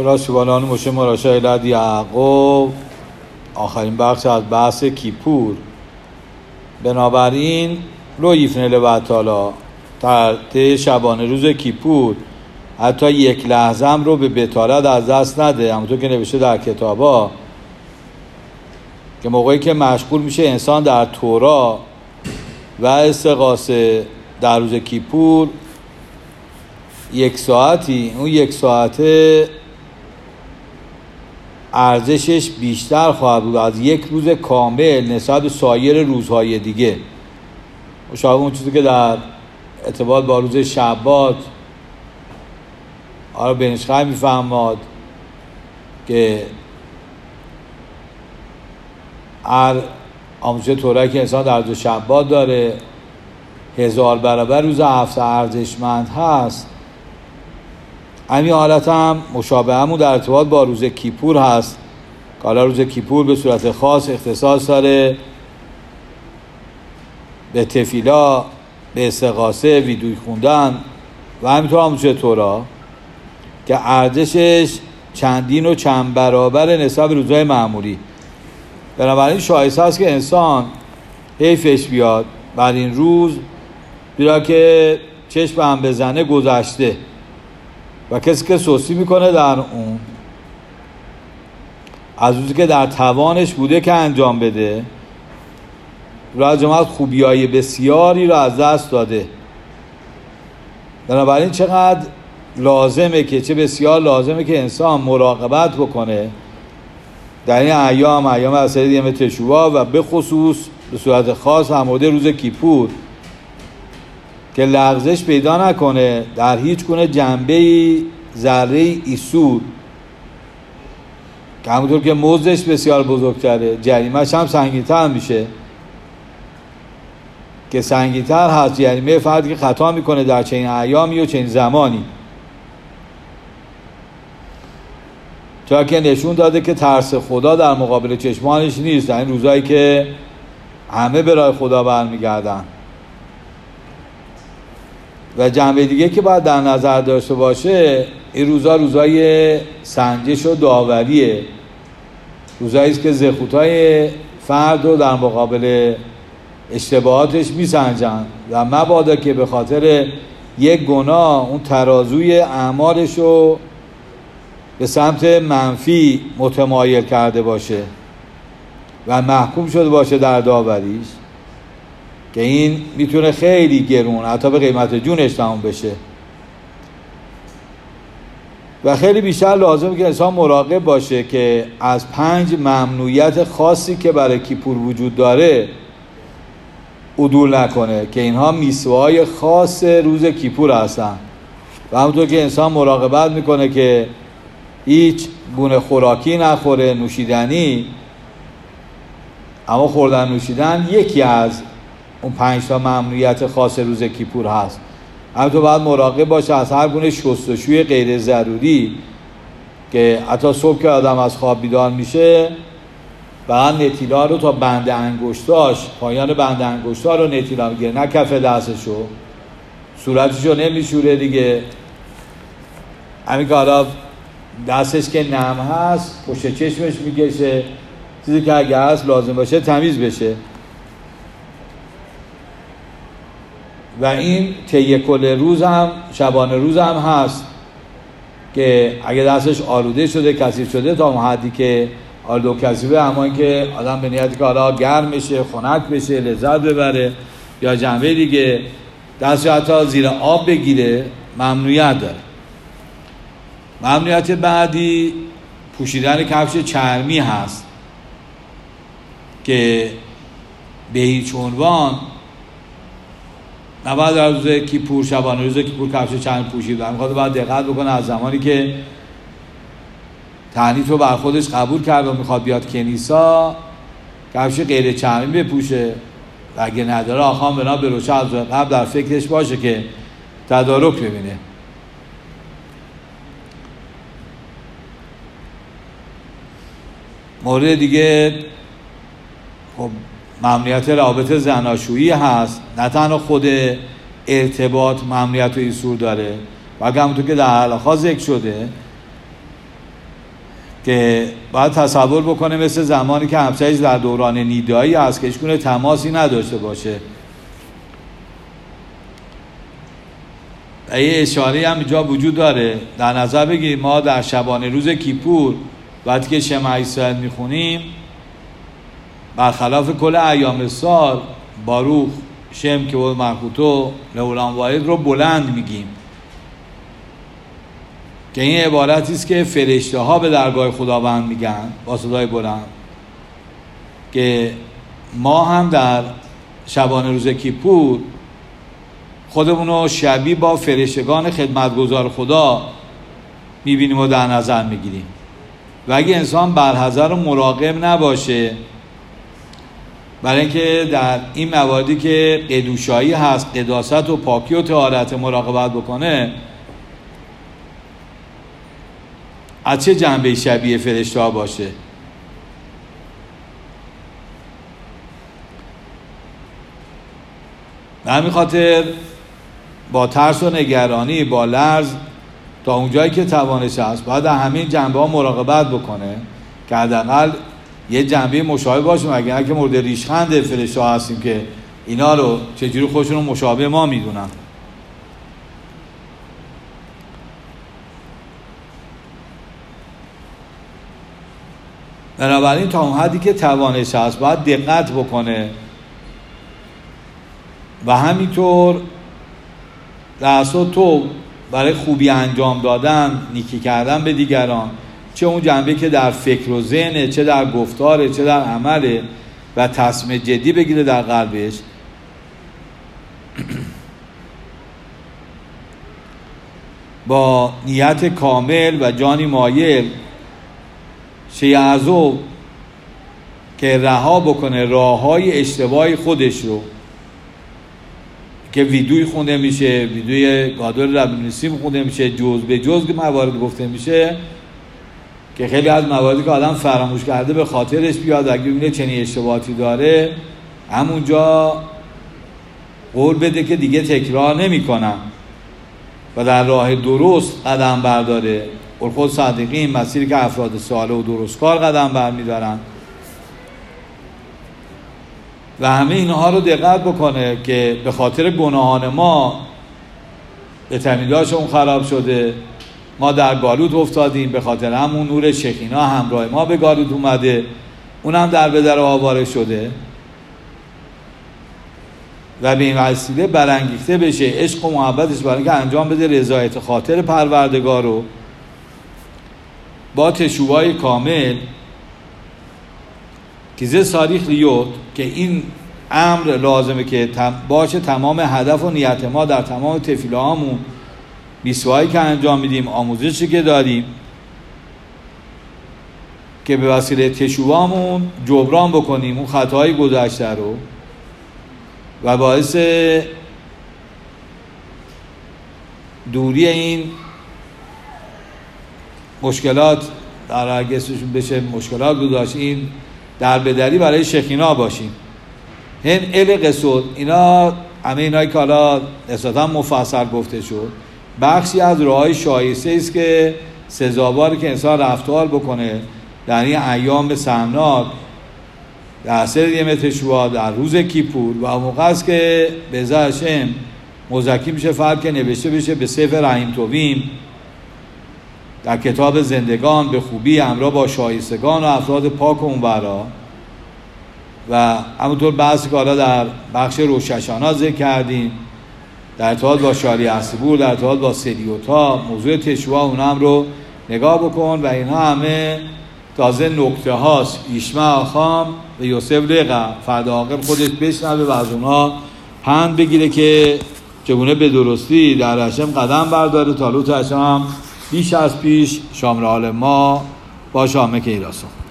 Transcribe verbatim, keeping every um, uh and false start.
کلاسیبانان مشه مراشای لد یعقوب، آخرین بخش از بحث کیپور. بنابراین لو یفنه و تعالی در طی شبانه روز کیپور حتی یک لحظه رو به بتالت از دست نده، همونطور که نوشته در کتابا که موقعی که مشغول میشه انسان در تورا و استغاثه در روز کیپور یک ساعتی، اون یک ساعته ارزشش بیشتر خواهد بود از یک روز کامل نسبت به سایر روزهای دیگه. مشابه اون چیزی که در ارتباط با روز شبات آره بنشخه میفهماد که هر آموزش تورایی که انسان در روز شبات داره هزار برابر روز هفته ارزشمند هست. همین حالت هم مشابه همون در ارتباط با روز کیپور هست که حالا روز کیپور به صورت خاص اختصاص داره به تفیلا، به استغاثه، ویدوی خوندن و همینطور آموزش تورا که ارزشش چندین و چند برابر نسبت به روزهای معمولی. بنابراین شایسته است که انسان حیفش بیاد بر این روز بیرا که چشم هم بزنه گذشته و کسی که سستی میکنه در اون از روزی که در توانش بوده که انجام بده را جماعت خوبیای بسیاری را از دست داده. بنابراین چقدر لازمه که چه بسیار لازمه که انسان مراقبت بکنه در این ایام ایام عصر دیم تشوع و به خصوص به صورت خاص هم مورد روز کیپور که لغزش پیدا نکنه در هیچ گونه جنبه‌ای ذره ایسود که همونطور که مزدش بسیار بزرگتره جریمه‌ش هم سنگین‌تر میشه که سنگین‌تر هست جریمه فردی که خطا میکنه در چنین ایامی و چنین زمانی، چرا که نشون داده که ترس خدا در مقابل چشمانش نیست در این روزایی که همه به راه خدا برمیگردن. و جنبه دیگه که باید در نظر داشته باشه این روزا روزای سنجش و داوریه، روزایی است که زخوتای فرد رو در مقابل اشتباهاتش میسنجن و مبادا که به خاطر یک گناه اون ترازوی اعمالش رو به سمت منفی متمایل کرده باشه و محکوم شده باشه در داوریش که این میتونه خیلی گرون حتی به قیمت جونش تموم بشه. و خیلی بیشتر لازمه که انسان مراقب باشه که از پنج ممنوعیت خاصی که برای کیپور وجود داره عدول نکنه که اینها میسوهای خاص روز کیپور هستن و همونطور که انسان مراقبت میکنه که هیچ گونه خوراکی نخوره، نوشیدنی، اما خوردن نوشیدن یکی از اون پنج تا ممنوعیت خاص روز کیپور هست. همینطور باید مراقب باشه از هر گونه شستشوی غیر ضروری که حتی صبح که آدم از خواب بیدار میشه بعد نتیلا رو تا بند انگشتاش، پایان بند انگشتا رو نتیلا میگیره، نه کف دستشو، صورتشو نمیشوره دیگه. همین که حالا دستش که نم هست پشت چشمش میگشه، چیزی که اگه هست لازم باشه تمیز بشه. و این طی کل روز هم شبانه روز هم هست که اگه دستش آلوده شده کثیف شده تا اون حدی که آلوده و کثیفه، اما این که آدم به نیتی که حالا گرم بشه، خنک بشه، لذت ببره یا جنبه دیگه دستش حتی زیر آب بگیره ممنوعیت داره. ممنوعیت بعدی پوشیدن کفش چرمی هست که به هیچ عنوان نباید در روز کیپور شبانه روز کیپور کفش چرمی پوشید. میخواد باید دقت بکنه از زمانی که تعنیت رو بر خودش قبول کرد و میخواد بیاد کنیسا کفش غیر چرمی بپوشه و اگه نداره آخوان بنا به روشه از قبل در فکرش باشه که تدارک ببینه. مورد دیگه خب ممنوعیت رابطه زناشویی هست. نه تنها خود ارتباط ممنوعیت و ایسور داره، بلکه همونطور که در حلقه ذکر شده که باید تصور بکنه مثل زمانی که همسایش در دوران نیدایی هست که هیچ گونه تماسی نداشته باشه. یه اشاره هم اینجا وجود داره. در نظر بگیریم ما در شبانه روز کیپور وقتی که شمع اسرائیل میخونیم، برخلاف کل ایام سال باروخ شم که بود مرخوتو لولان واحد رو بلند میگیم، که این عبارتی است که فرشته ها به درگاه خداوند میگن با صدای بلند، که ما هم در شبانه روز کیپور خودمون رو شبیه با فرشتگان خدمتگزار خدا میبینیم و در نظر میگیریم. و اگه انسان برحذر و مراقب نباشه، برای اینکه در این مواردی که قدوشایی هست، قداست و پاکی و طهارت مراقبت بکنه، از چه جنبه شبیه فرشته ها باشه؟ به همین خاطر با ترس و نگرانی، با لرز، تا اونجایی که توانش هست باید در همین جنبه ها مراقبت بکنه که حداقل یه جنبه مشابه باشه. مگر اینکه مورد ریشخند فرشته ها هستیم که اینا رو چجوری خودشون رو مشابه ما میدونن. بنابراین تا اون حدی که توانش هست باید دقت بکنه و همینطور رأس و تو برای خوبی انجام دادن، نیکی کردن به دیگران، چه اون جنبه که در فکر و ذهنه، چه در گفتاره، چه در عمله، و تصمیم جدی بگیره در قلبش، با نیت کامل و جانی مایل شیعزو که رها بکنه راههای اشتباهی خودش رو که ویدوی خونده میشه، ویدوی گادر ربی نسیم خونده میشه، جز به جز موارد گفته میشه که خیلی از مواردی که آدم فراموش کرده به خاطرش بیاد، اگه ببینه چنین اشتباهاتی داره همونجا قول بده که دیگه تکرار نمی کنم و در راه درست قدم برداره. خود صادقین مسیری که افراد صالح و درستکار قدم برمیدارن و همه اینها رو دقت بکنه که به خاطر گناهان ما اعتمادشون خراب شده، ما در گالوت افتادیم، به خاطر همون نور شکینا همراه ما به گالوت اومده، اونم در بدر آواره شده و به این وسیله برانگیخته بشه عشق و محبتش برای اینکه انجام بده رضایت خاطر پروردگار رو با تشوبای کامل که زه ساریخ لیوت، که این امر لازمه که باشه تمام هدف و نیت ما در تمام تفیله هامون، میسوایی که انجام میدیم، آموزشی که داریم، که به وسیله تشوبامون جبران بکنیم اون خطاهای گذشته رو و باعث دوری این مشکلات در اگرسشون بشه مشکلات گذاشت این در بدری برای شکینا باشیم. هن ال قصد اینا همه اینایی که حالا نسبتا مفصل گفته شد بخشی از راههای شایسته است که سزاواره که انسان رفتار بکنه در این ایام سمناک، در عصر یوم تشوع، در روز کیپور، و موقع است که به ذهشم مزکی میشه فرد که نوشته بشه به سفر رحیم تویم در کتاب زندگان به خوبی همراه با شایستگان و افراد پاک و اونورا، و همونطور بحثی که حالا در بخش روششانا ذکر کردیم در ارتباط با شاری اصبور، در ارتباط با سریوتا، موضوع تشوع اونم رو نگاه بکن و اینها همه تازه نکته هاست. ایشمع آخام و یوسف لقا، فردا عاقب خودش بشنوه و از اونها پند بگیره که چگونه به درستی در حشم قدم برداره تا لوت حشم بیش از پیش شامل حال ما با شامه که ایراسون.